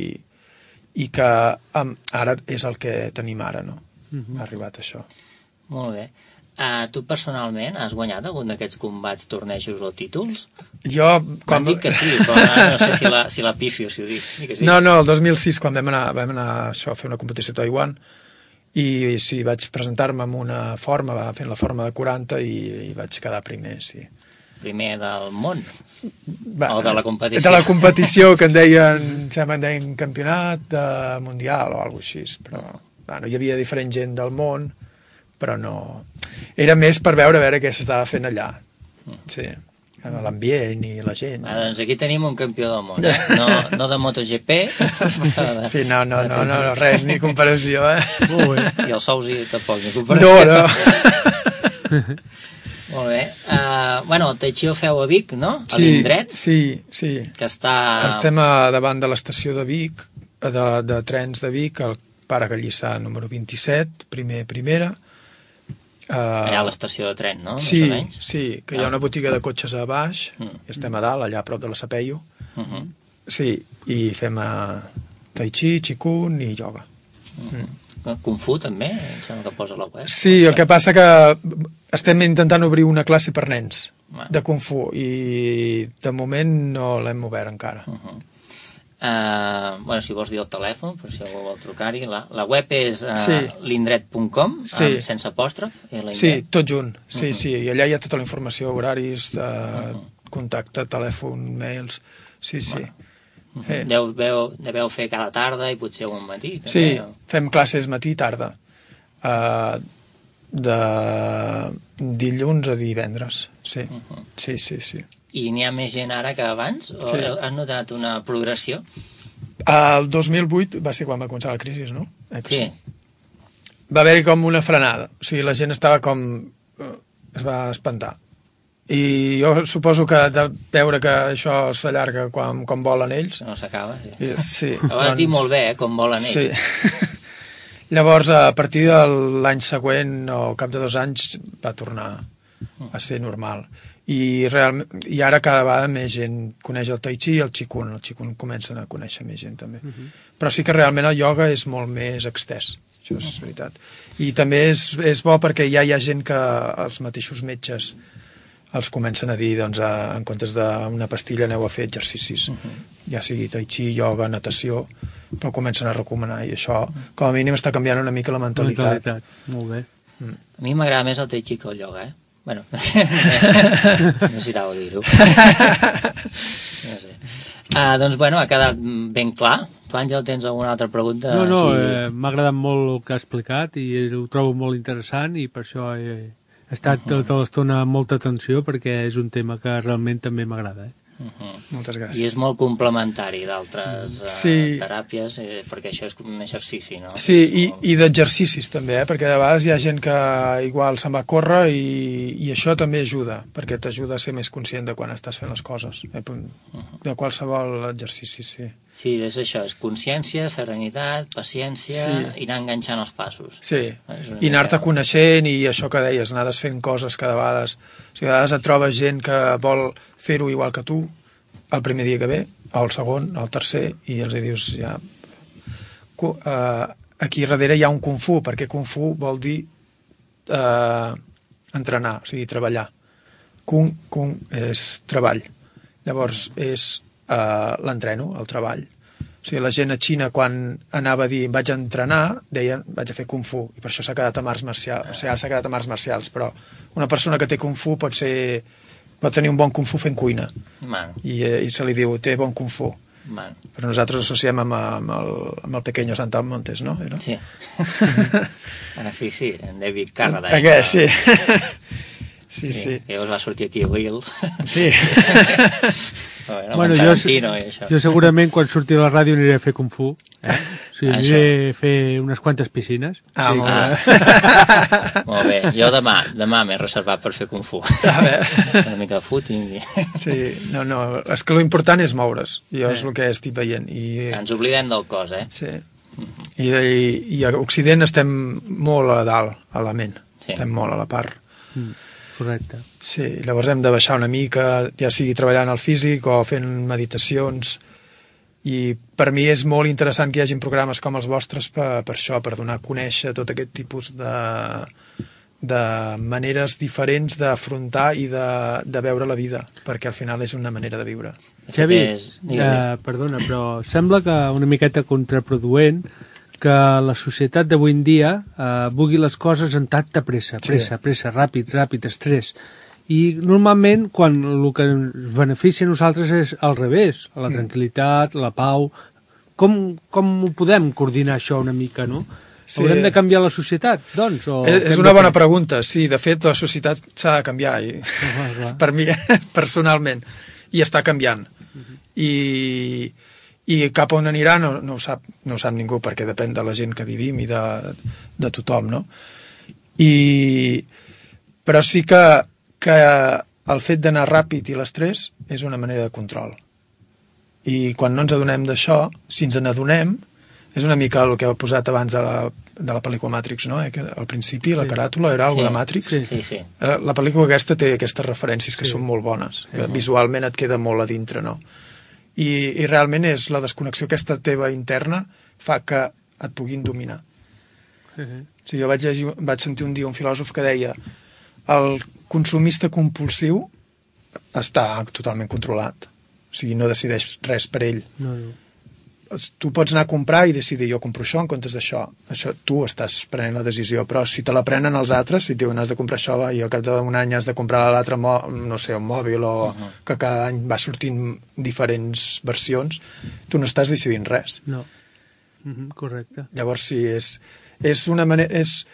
i que um, ara és el que tenim ara, no? Uh-huh. Ha arribat això. Molt bé. Uh, tu personalment has guanyat algun d'aquests combats, tornejos o títols? Jo... Quan... M'han dit que sí, però no sé si la, si la pifio, si ho dic. dic que sí. No, no, el dos mil sis, quan vam anar, vam anar això, a fer una competició a Taiwan, i sí, vaig presentar-me amb una forma, fent la forma de quaranta, i, i vaig quedar primer, sí. Primer del món? Va, o de la competició? De la competició, que en deien, sembla, en deien campionat uh, mundial o alguna cosa així, però bueno, hi havia diferent gent del món, però no... Era més per veure a veure què s'estava fent allà, sí, l'ambient i la gent. Ah, doncs aquí tenim un campió del món, eh? no, no de MotoGP. De, sí, no, no, no, no, no, res, ni comparació, eh? Molt bé. I el sous i tampoc, ni comparació. No, no. Molt bé. Uh, bueno, el Tai Chi ho feu a Vic, no? A sí, l'indret? Sí, sí. Que està... Estem a davant de l'estació de Vic, de, de trens de Vic, al Pare Gallissà número vint-i-set, primer primera. Uh, allà a l'estació de tren, no? Sí, Més o menys. Sí, que ah. hi ha una botiga de cotxes a baix, mm. i estem a dalt, allà a prop de la Sapeio. Uh -huh. Sí, i fem uh, Tai Chi, Qigong i ioga. Uh -huh. mm. Kung Fu també, em sembla que posa a la web. Sí, el que passa que estem intentant obrir una classe per nens bueno. de Kung Fu i de moment no l'hem obert encara. Uh -huh. uh, bueno, si vols dir el telèfon, per si algú vol trucar-hi. La, la web és uh, sí. l'indret punt com, sí. sense apòstrof. Sí, tot junt. Sí, uh -huh. sí, i allà hi ha tota la informació, horaris, uh, uh -huh. contacte, telèfon, mails... Sí, sí. Bueno. Eh. Deu, veu, deveu fer cada tarda i potser un matí també, sí, o... fem classes matí i tarda uh, de dilluns a divendres sí. Uh -huh. sí, sí, sí i n'hi ha més gent ara que abans? O sí. Has notat una progressió? El dos mil vuit va ser quan va començar la crisi, no? Eh, sí. sí va haver-hi com una frenada, o sigui, la gent estava com es va espantar i jo suposo que de veure que això s'allarga quan, quan volen ells no s'acaba, sí, I, sí ho vas doncs, dir molt bé, eh, com volen ells sí. Llavors a partir de l'any següent o cap de dos anys va tornar a ser normal i, realment, i ara cada vegada més gent coneix el Tai Chi i el Qigong el Qigong comencen a conèixer més gent també, uh-huh. però sí que realment el ioga és molt més extès, això és veritat i també és, és bo perquè ja hi ha gent que els mateixos metges els comencen a dir, doncs, a, en comptes d'una pastilla aneu a fer exercicis, uh-huh. ja sigui Tai Chi, ioga, natació, però comencen a recomanar, i això, com a mínim, està canviant una mica la mentalitat. La mentalitat, molt bé. Mm. A mi m'agrada més el Tai Chi que el ioga, eh? Bueno, no s'irà a dir-ho. No sé. Uh, doncs, bueno, ha quedat ben clar. Tu, Àngel, tens alguna altra pregunta? No, no, així... eh, m'ha agradat molt el que ha explicat i ho trobo molt interessant i per això he... He estat uh -huh. tota l'estona amb molta atenció perquè és un tema que realment també m'agrada. Eh? Uh -huh. Moltes gràcies. I és molt complementari d'altres uh, sí. teràpies, eh, perquè això és un exercici, no? Sí, i, molt... i d'exercicis també, eh? Perquè de vegades hi ha gent que igual se'n va a córrer i, i això també ajuda, perquè t'ajuda a ser més conscient de quan estàs fent les coses, eh? De qualsevol exercici, sí. Sí, és això, és consciència, serenitat, paciència sí. i anar enganxant els passos. Sí, i anar-te coneixent i això que deies, anar desfent coses cada vegada. O sigui, a vegades et trobes gent que vol fer-ho igual que tu el primer dia que ve, o el segon, o el tercer, i els dius ja... Uh, aquí darrere hi ha un Kung Fu, perquè Kung Fu vol dir uh, entrenar, o sigui, treballar. Kung, Kung és treball. Llavors és uh, l'entreno, el treball. O sigui, la gent a Xina, quan anava a dir vaig a entrenar, deien vaig a fer Kung Fu, i per això s'ha quedat amb arts marcials. O sigui, ara s'ha quedat amb arts marcials, però una persona que té Kung Fu pot ser pot tenir un bon kung fu fent cuina. Man. I, i se li diu, té bon kung fu. Man. Però nosaltres associem amb, amb, el, amb el Pequeño Santa Montes, no? Era? Sí. ah, sí, sí, en David Carradine. Aquest, sí. sí, sí. sí. Que llavors va sortir aquí Will. Sí. bueno, bueno, jo, jo segurament quan surti a la ràdio aniré a fer Kung Fu. Eh? Sí, aniré a fer unes quantes piscines. Ah, sí, molt bé. Ah. molt bé. Jo demà, demà m'he reservat per fer Kung Fu. A veure. Una mica de footing. I... sí, no, no, és que l'important és moure's. Jo és el que estic veient. I... Ens oblidem del cos, eh? Sí. I, i, i a Occident estem molt a dalt, a la ment. Sí. Estem molt a la part. Mm, correcte. Sí, llavors hem de baixar una mica, ja sigui treballant al físic o fent meditacions. I per mi és molt interessant que hi hagin programes com els vostres per, per això, per donar a conèixer tot aquest tipus de, de maneres diferents d'afrontar i de, de veure la vida, perquè al final és una manera de viure. Xavi, eh, perdona, però sembla que una miqueta contraproduent que la societat d'avui en dia eh, vulgui les coses en tanta pressa, pressa, sí. pressa, ràpid, ràpid, estrès. I normalment quan el que ens beneficia a nosaltres és al revés, la tranquil·litat, la pau. Com, com ho podem coordinar això una mica, no? Sí. Haurem de canviar la societat, doncs? O és és una bona pregunta, sí. De fet, la societat s'ha de canviar, i, uh -huh, per mi, personalment, i està canviant. Uh -huh. I, I cap on anirà no, no, ho sap, no ho sap ningú, perquè depèn de la gent que vivim i de, de tothom, no? I, però sí que que el fet d'anar ràpid i l'estrès és una manera de control. I quan no ens adonem d'això, si ens n'adonem, és una mica el que heu posat abans de la, de la pel·lícula Matrix, no? Eh? Que al principi la caràtula era alguna sí, de Matrix. Sí, sí, sí. La pel·lícula aquesta té aquestes referències que sí. són molt bones. Sí. Visualment et queda molt a dintre, no? I, i realment és la desconnexió aquesta teva interna fa que et puguin dominar. Sí, sí. O sigui, jo vaig, llegir, vaig sentir un dia un filòsof que deia el consumista compulsiu està totalment controlat. O sigui, no decideix res per ell. No, no. Tu pots anar a comprar i decidir, jo compro això en comptes d'això. Això tu estàs prenent la decisió, però si te la prenen els altres, si et diuen has de comprar això i al cap d'un any has de comprar l'altre, no sé, un mòbil o uh -huh. que cada any va sortint diferents versions, tu no estàs decidint res. No. Uh -huh, correcte. Llavors sí, és, és una manera... És,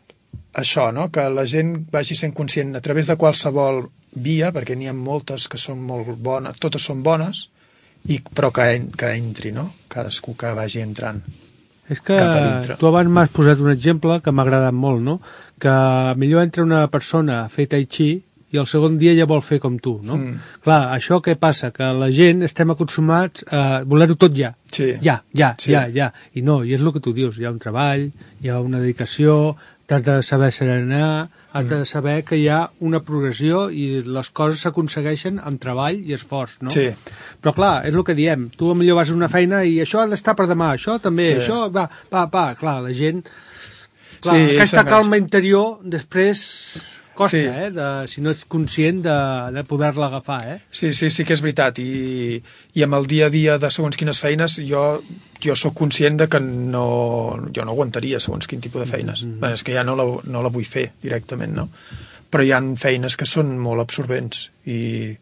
això, no? Que la gent vagi sent conscient a través de qualsevol via, perquè n'hi ha moltes que són molt bones, totes són bones, i, però que, en, que entri, no? Cadascú que vagi entrant. És que tu abans m'has posat un exemple que m'ha agradat molt, no? Que millor entra una persona a fer tai chi i el segon dia ja vol fer com tu, no? Mm. Clar, això què passa? Que la gent estem acostumats a voler-ho tot ja. Sí. Ja, ja, sí. ja, ja. I no, i és el que tu dius, hi ha un treball, hi ha una dedicació, t'has de saber serenar, has de saber que hi ha una progressió i les coses s'aconsegueixen amb treball i esforç, no? Sí. Però clar, és el que diem, tu millor vas a una feina i això ha d'estar per demà, això també, sí. això, va, va, va, clar, la gent... Clar, sí, aquesta calma interior després costa, sí. eh, de, si no ets conscient de, de poder-la agafar, eh? Sí, sí, sí que és veritat, i, i amb el dia a dia de segons quines feines jo, jo sóc conscient de que no, jo no aguantaria segons quin tipus de feines. Mm-hmm. Bé, és que ja no la, no la vull fer directament, no? Però hi ha feines que són molt absorbents i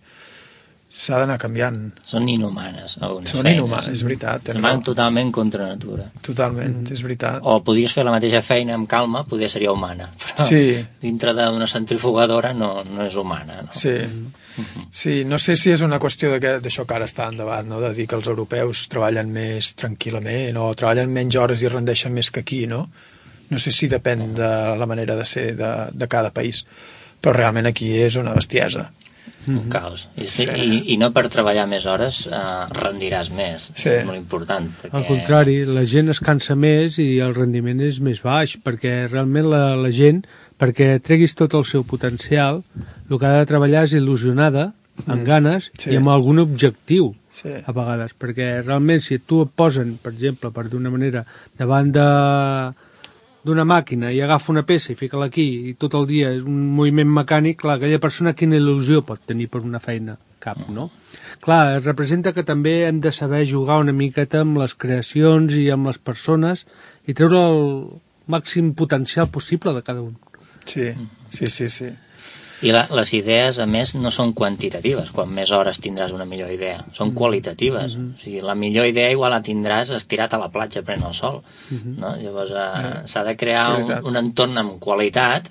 s'ha d'anar canviant. Són inhumanes, algunes Són feines. inhumanes, és veritat. Se van totalment contra natura. Totalment, mm. és veritat. O podries fer la mateixa feina amb calma, podria seria humana, però sí. dintre d'una centrifugadora no, no és humana, no? Sí. Mm-hmm. Sí, no sé si és una qüestió d'això que ara està en debat, no? De dir que els europeus treballen més tranquil·lament o treballen menys hores i rendeixen més que aquí, no? No sé si depèn de la manera de ser de, de cada país, però realment aquí és una bestiesa. Un caos. I, sí. i, i no per treballar més hores eh, rendiràs més. Sí. És molt important. Perquè... Al contrari, la gent es cansa més i el rendiment és més baix, perquè realment la, la gent, perquè treguis tot el seu potencial, el que ha de treballar és il·lusionada, amb mm. ganes sí. i amb algun objectiu, sí. a vegades. Perquè realment si tu et posen, per exemple, per d'una manera, davant de... d'una màquina i agafa una peça i fica-la aquí i tot el dia és un moviment mecànic, clar, aquella persona quina il·lusió pot tenir per una feina? Cap, no? Clar, es representa que també hem de saber jugar una miqueta amb les creacions i amb les persones i treure el màxim potencial possible de cada un. Sí, sí, sí, sí. I la, les idees, a més, no són quantitatives. Quan més hores tindràs una millor idea. Són qualitatives. Mm -hmm. O sigui, la millor idea igual la tindràs estirat a la platja prenent el sol. Mm -hmm. No? Llavors, eh, s'ha de crear un, un entorn amb qualitat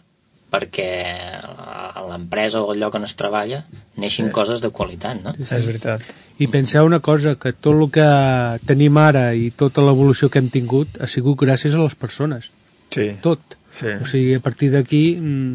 perquè a l'empresa o el lloc on es treballa neixin sí. coses de qualitat, no? És veritat. I penseu una cosa, que tot el que tenim ara i tota l'evolució que hem tingut ha sigut gràcies a les persones. Sí. Tot. Sí. O sigui, a partir d'aquí,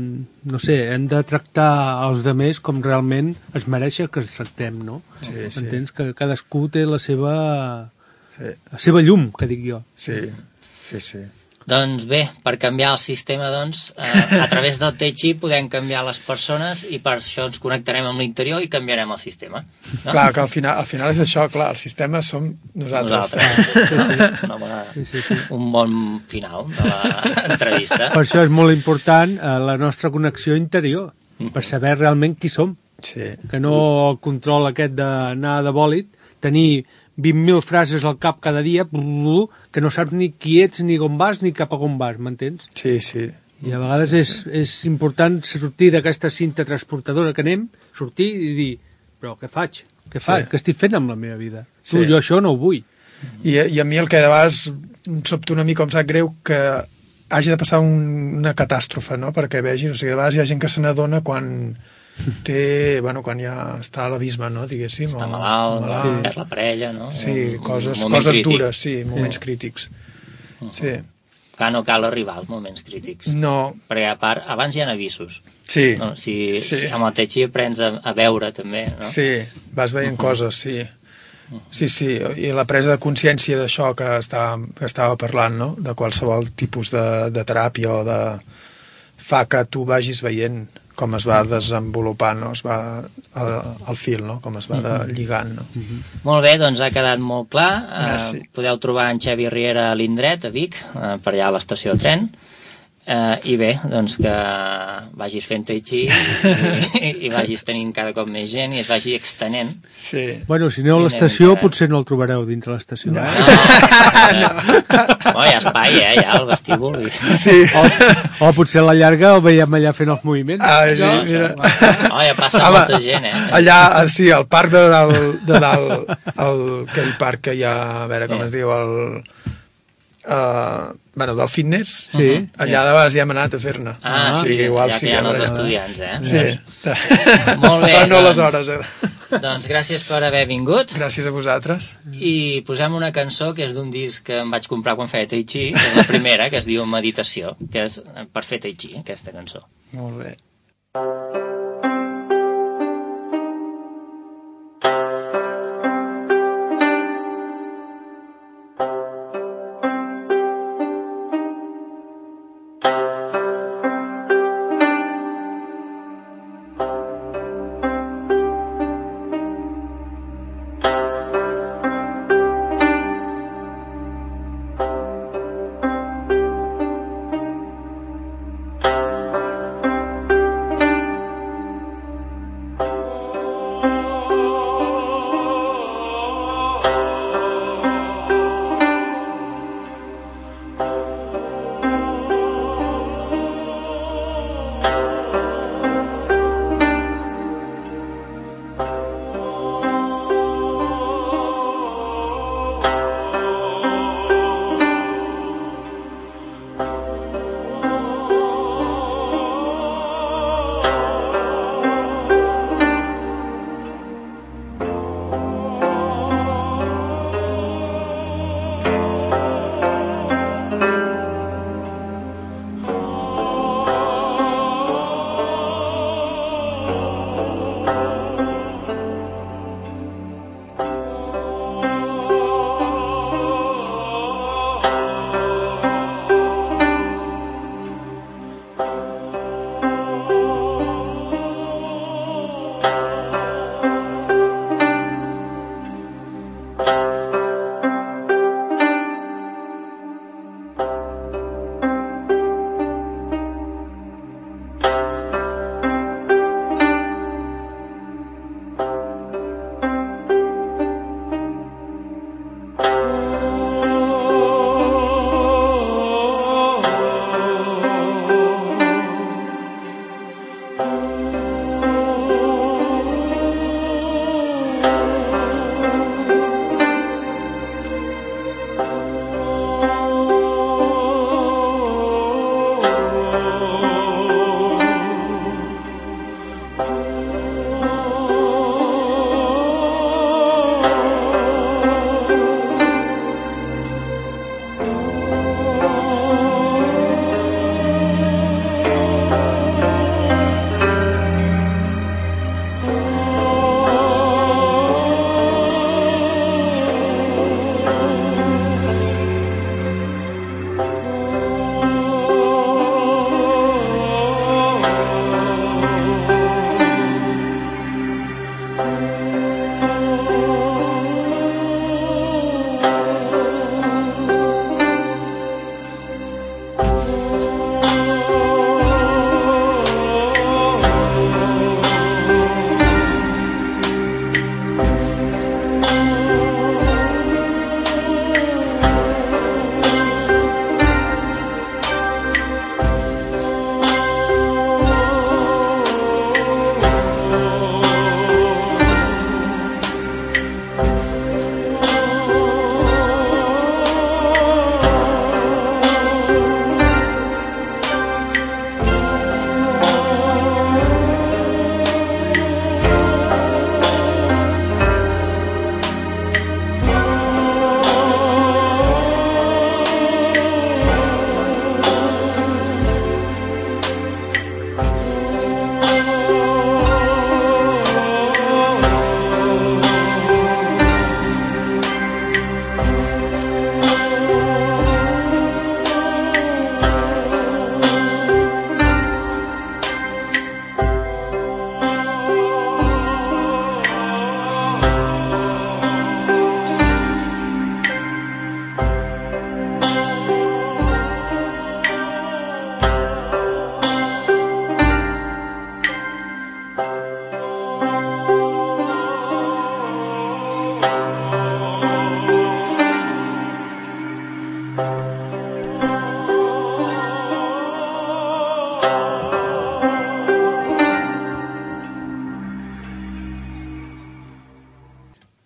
no sé, hem de tractar els demés com realment es mereixen que els tractem, no? Sí, sí. Entens que cadascú té la seva, sí. la seva llum, que dic jo. Sí, sí, sí. Doncs bé, per canviar el sistema, doncs, eh, a través del Tai Chi podem canviar les persones i per això ens connectarem amb l'interior i canviarem el sistema. No? Clar, que al final, al final és això, clar, el sistema som nosaltres. Nosaltres. Sí, sí. Una bona, sí, sí, sí. Un bon final de l'entrevista. Per això és molt important eh, la nostra connexió interior, mm. per saber realment qui som. Sí. Que no el control aquest d'anar de bòlit, tenir vint mil frases al cap cada dia, que no saps ni qui ets, ni on vas, ni cap a on vas, m'entens? Sí, sí. I a vegades sí, és, sí. és important sortir d'aquesta cinta transportadora que anem, sortir i dir, però què faig? Què faig? Sí. Què estic fent amb la meva vida? Sí. Tu, jo això no ho vull. I, I a mi el que de vegades em sobta una mica, em sap greu, que hagi de passar un, una catàstrofe, no?, perquè vegis, o sigui, de vegades hi ha gent que se n'adona quan té, bueno, quan ja està a l'abisme, no, diguéssim. Està o, malalt, malalt. sí. Perd la parella, no? Sí, un, coses, un coses crític. dures, sí, moments sí. crítics. Uh -huh. Sí. Que no cal arribar als moments crítics. No. Perquè a part, abans hi ha avisos. Sí. No? Si, sí. si amb el Tai Chi aprens a, a veure també, no? Sí, vas veient uh -huh. coses, sí. Uh -huh. Sí, sí, i la presa de consciència d'això que estava, que estava parlant, no?, de qualsevol tipus de, de teràpia o de... fa que tu vagis veient com es va desenvolupant, no? Es va el, el fil, no?, com es va de, lligant, no? Uh -huh. Molt bé, doncs ha quedat molt clar. Merci. Uh, podeu trobar en Xavi Riera a l'indret, a Vic, uh, per allà a l'estació de tren. Uh, I bé, doncs que vagis fent Tai Chi i, i, i vagis tenint cada cop més gent i es vagi extenent. Sí. Bueno, si aneu a l'estació, potser no el trobareu dintre l'estació. No, eh? no, no, hi ha espai, eh, ja, al vestíbul. I... Sí. O, o potser a la llarga el veiem allà fent els moviments. Ah, sí, no, mira. No, ja passa Home, molta gent, eh? Allà, sí, al parc de dalt, de dalt el, aquell parc que hi ha, a veure com sí. es diu, el... Uh, bueno, del fitness, sí, uh -huh. allà de vegades hi hem anat a fer-ne. Ah, o sigui, sí, igual allà sí, que hi ha els veure. estudiants, eh? Sí. Molt bé. Però no doncs, les hores, eh? Doncs gràcies per haver vingut. Gràcies a vosaltres. I posem una cançó que és d'un disc que em vaig comprar quan feia Tai Chi, que és la primera, que es diu Meditació, que és per fer Tai Chi, aquesta cançó. Molt bé.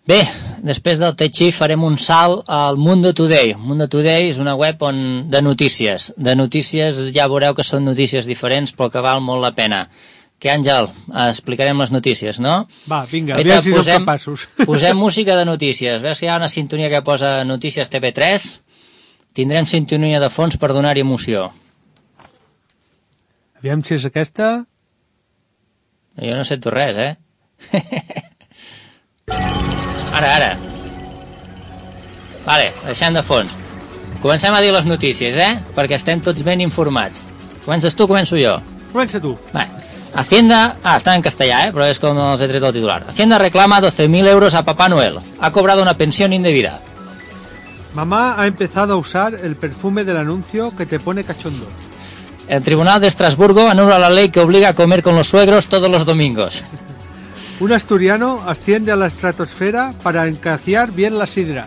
Bé, després del Tai Chi farem un salt al Mundo Today. Mundo Today és una web on, de notícies. De notícies ja veureu que són notícies diferents, però que val molt la pena. Que, Àngel, explicarem les notícies, no? Va, vinga, Aita, aviam si posem, som capaços. Posem música de notícies. Veus que hi ha una sintonia que posa Notícies T V tres? Tindrem sintonia de fons per donar-hi emoció. Aviam si és aquesta. Jo no sento res, eh? Ara, ara. Vale, deixem de fons. Comencem a dir les notícies, eh? Perquè estem tots ben informats. Comences tu, començo jo. Comença tu. Vale. Hacienda... Ah, está en castellà, eh? Però és com els he tret el titular. Hacienda reclama doce mil euros a Papá Noel. Ha cobrado una pensión indebida. Mamá ha empezado a usar el perfume del anuncio que te pone cachondo. El Tribunal de Estrasburgo anula la ley que obliga a comer con los suegros todos los domingos. Un asturiano asciende a la estratosfera para encaciar bien la sidra.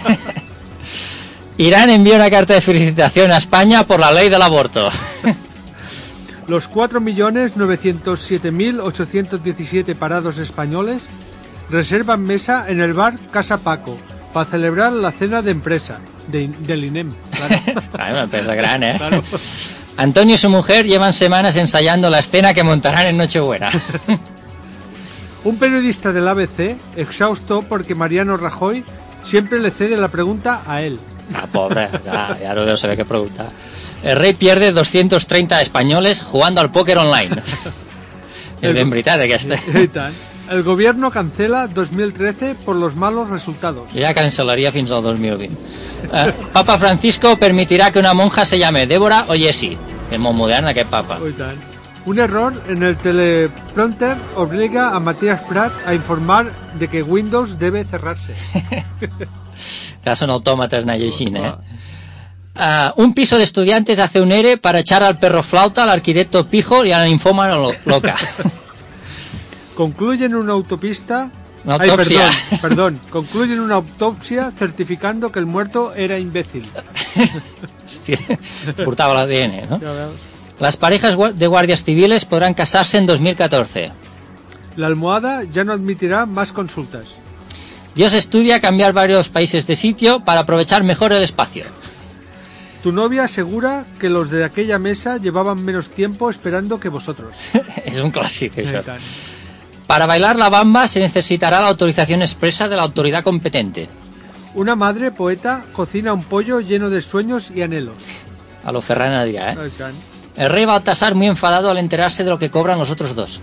Irán envía una carta de felicitación a España por la ley del aborto. Los cuatro millones novecientos siete mil ochocientos diecisiete parados españoles reservan mesa en el bar Casa Paco para celebrar la cena de empresa de, del I N E M. Claro. Claro, una empresa gran, ¿eh? Claro. Antonio y su mujer llevan semanas ensayando la escena que montarán en Nochebuena. Un periodista del A B C, exhausto porque Mariano Rajoy siempre le cede la pregunta a él. Ah, pobre, ya, ya no debo saber qué preguntar. El rey pierde doscientos treinta españoles jugando al póker online. Es bien veritat, aquesta. El gobierno cancela dos mil trece por los malos resultados. Ya cancelaría fins al dos mil vint. Uh, Papa Francisco permitirá que una monja se llame Débora o Jessie. Que és molt modern aquest papa. Un error en el teleprompter obliga a Matías Prat a informar de que Windows debe cerrarse. Ya son autómatas na llegint, eh? Uh, un piso de estudiantes hace un ERE para echar al perro flauta, al arquitecto pijo y a la ninfómana lo loca. Concluyen una autopista... Una autopsia. Ay, perdón, perdón. Concluyen una autopsia certificando que el muerto era imbécil. Sí, portava l'A D N, ¿no? Las parejas de guardias civiles podrán casarse en dos mil catorce. La almohada ya no admitirá más consultas. Dios estudia cambiar varios países de sitio para aprovechar mejor el espacio. Tu novia asegura que los de aquella mesa llevaban menos tiempo esperando que vosotros. Es un clásico eso. Para bailar la bamba se necesitará la autorización expresa de la autoridad competente. Una madre poeta cocina un pollo lleno de sueños y anhelos. A lo Ferran Adrià, ¿eh? El rey Baltasar muy enfadado al enterarse de lo que cobran los otros dos.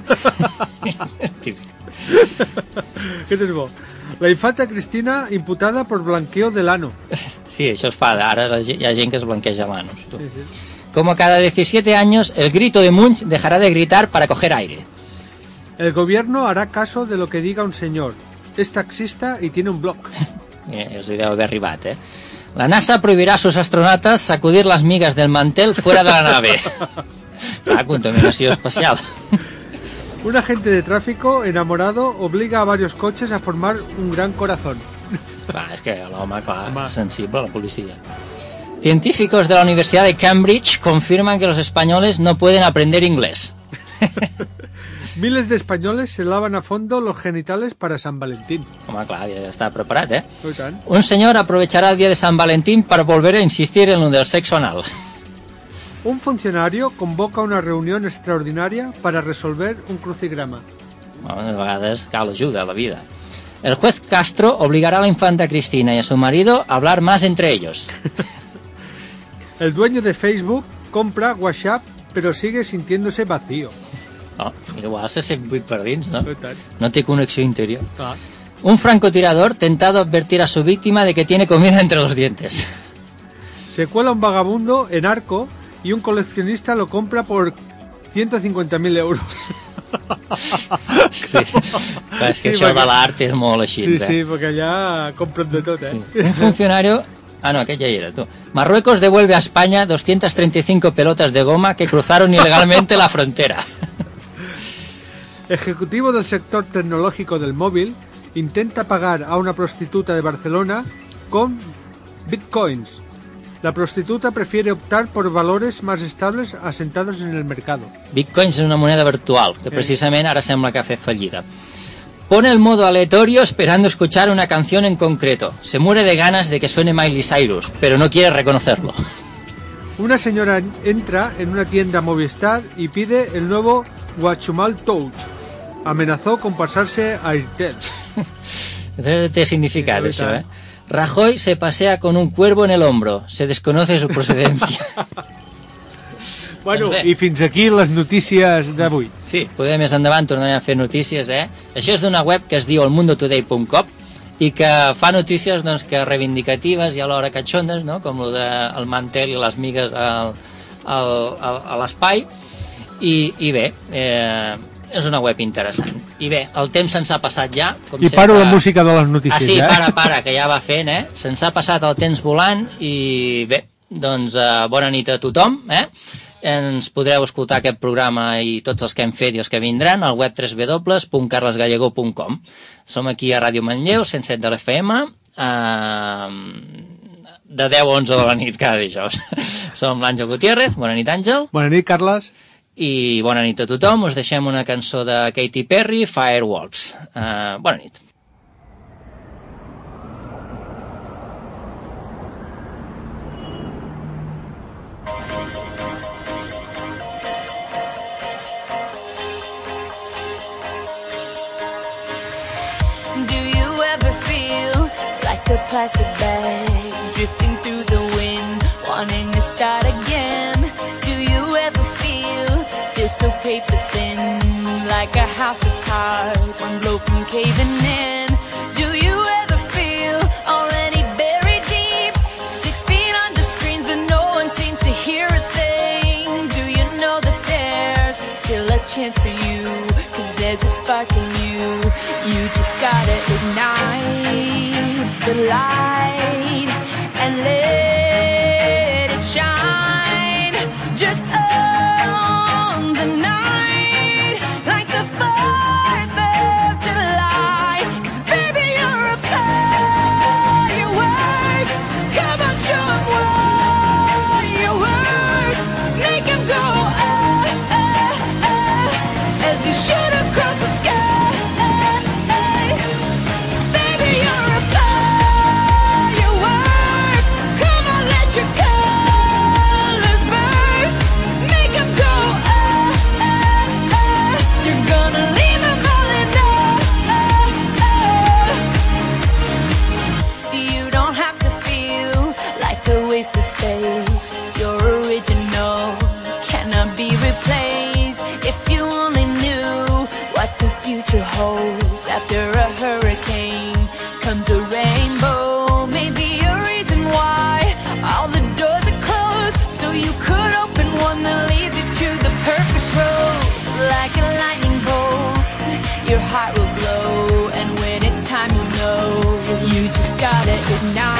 ¿Qué te digo? La infanta Cristina imputada por blanqueo del ano. Sí, això es fa. Ara hi ha gent que es blanqueja l'anus. Sí, sí. Como cada diecisiete años, el grito de Munch dejará de gritar para coger aire. El gobierno hará caso de lo que diga un señor. Es taxista y tiene un blog. Eh, us hi deu haver arribat, eh? La NASA prohibirá a sus astronautas sacudir las migas del mantel fuera de la nave. La contaminació espacial. Un agente de tráfico enamorado obliga a varios coches a formar un gran corazón. Clar, és que l'home, clar, és sensible a la policia. Científicos de la Universidad de Cambridge confirman que los españoles no pueden aprender inglés. Miles de españoles se lavan a fondo los genitales para San Valentín. Home, clar, ja està preparat, eh? Oh, tant. Un señor aprovechará el día de San Valentín para volver a insistir en lo del sexo anal. Un funcionario convoca una reunión extraordinaria para resolver un crucigrama. Bueno, de vegades cal ajuda a la vida. El juez Castro obligará a la infanta Cristina y a su marido a hablar más entre ellos. El dueño de Facebook compra WhatsApp, pero sigue sintiéndose vacío. No, igual se sent buit per dins, no? No té connexió interior. Ah. Un francotirador tentado advertir a su víctima de que tiene comida entre los dientes. Se cuela un vagabundo en Arco y un coleccionista lo compra por ciento cincuenta mil euros. Sí. Clar, és que sí, això perquè... de l'art és molt així. Sí, eh? sí, perquè allà compren de tot, eh? Sí. Un funcionario... Ah, no, aquell ja era, tu. Marruecos devuelve a España doscientas treinta y cinco pelotas de goma que cruzaron ilegalmente la frontera. Ejecutivo del sector tecnológico del móvil intenta pagar a una prostituta de Barcelona con bitcoins. La prostituta prefiere optar por valores más estables asentados en el mercado. Bitcoins és una moneda virtual, que precisament ara sembla que ha fet fallida. Pone el modo aleatorio esperando escuchar una canción en concreto. Se muere de ganas de que suene Miley Cyrus, pero no quiere reconocerlo. Una señora entra en una tienda Movistar y pide el nuevo Guachumal Touch. Amenazó con pasarse a Airtel. Té significat, sí, això, eh? Rajoy se pasea con un cuervo en el hombro. Se desconoce su procedencia. Bueno, i fins aquí les notícies d'avui. Sí, poder més endavant tornarem a fer notícies, eh? Això és d'una web que es diu elmundotoday punt com i que fa notícies doncs, que reivindicatives i alhora catxondes, no? Com el del mantel i les migues al, al, al, a l'espai. I, I bé, eh, és una web interessant. I bé, el temps se'ns ha passat ja. Com I sempre... paro la música de les notícies, ah, sí, eh? para, para, que ja va fent, eh? Se'ns ha passat el temps volant i bé, doncs eh, bona nit a tothom, eh? Ens podreu escoltar aquest programa i tots els que hem fet i els que vindran al web w w w punt carles gallego punt com. Som aquí a Ràdio Manlleu, cent set de l'F M, eh, de deu a onze de la nit cada dijous. Som l'Àngel Gutiérrez. Bona nit, Àngel. Bona nit, Carles. I bona nit a tothom. Us deixem una cançó de Katy Perry, Firewalks. Eh, bona nit. A plastic bag drifting through the wind, wanting to start again. Do you ever feel, feel so paper thin, like a house of cards, one blow from caving in? Do you ever feel already buried deep, six feet under screens but no one seems to hear a thing? Do you know that there's still a chance for you, cause there's a spark in you, you just gotta ignite the light and let it shine. Just own the night like the fourth of July. Cause baby, you're a firework. Come on, show 'em what you work. Make 'em go ah, ah, ah, as you shoot across the sky. Your original cannot be replaced. If you only knew what the future holds. After a hurricane comes a rainbow. Maybe a reason why all the doors are closed, so you could open one that leads you to the perfect road. Like a lightning bolt, your heart will glow, and when it's time you'll know. You just gotta ignite